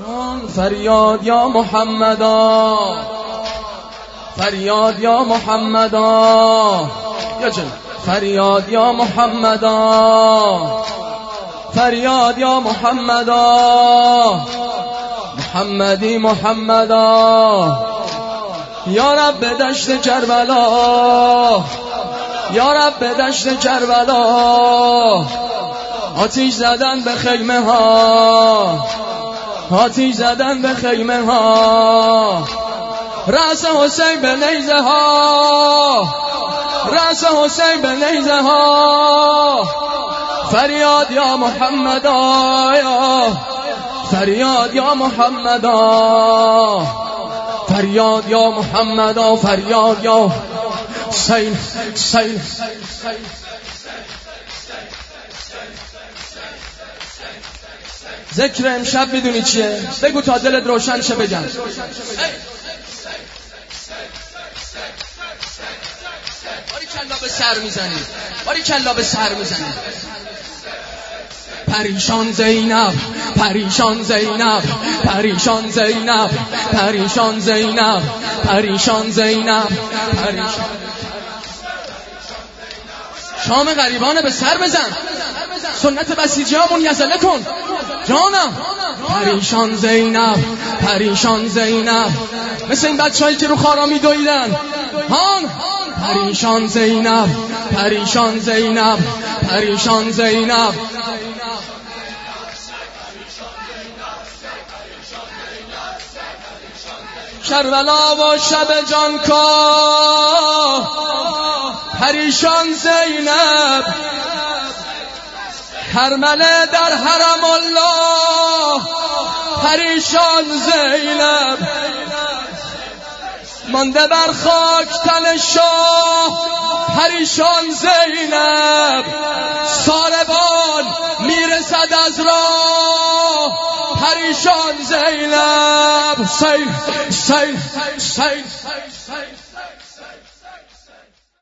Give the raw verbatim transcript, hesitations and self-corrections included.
فریاد یا محمدا، فریاد یا محمدا، یا جن فریاد یا محمدا، فریاد یا محمدا، محمدی محمدا. یا رب دشت کربلا، یا رب دشت کربلا، آتیش زدن به خیمه ها، آتیش زدن به خیمه ها، رأس حسین به نیزه ها، رأس حسین به نیزه ها. فریاد یا محمدا، فریاد یا محمدا، فریاد یا محمدا، فریاد یا حسین. حسین ذکر امشب میدونی چیه؟ بگو تا دلت روشن شه. بگم باری کلا به سر میزنی، باری کلا به سر میزنی. پریشان زینب، پریشان زینب، پریشان زینب، پریشان زینب، پریشان زینب، پریشان. شام غریبانه به سر بزن، سنت بسیجی ها منیزله کن جانم. پریشان زینب، پریشان زینب، مثل این بچه هایی که رو خارا می دویدن هان. پریشان زینب، پریشان زینب، پریشان زینب. کربلا و شب جانکاه، پریشان زینب، هرمله در حرم الله، پریشان زینب، مانده بر خاک تن شاه، پریشان زینب، ساربان میرسد از راه، پریشان زینب. حسین حسین حسین.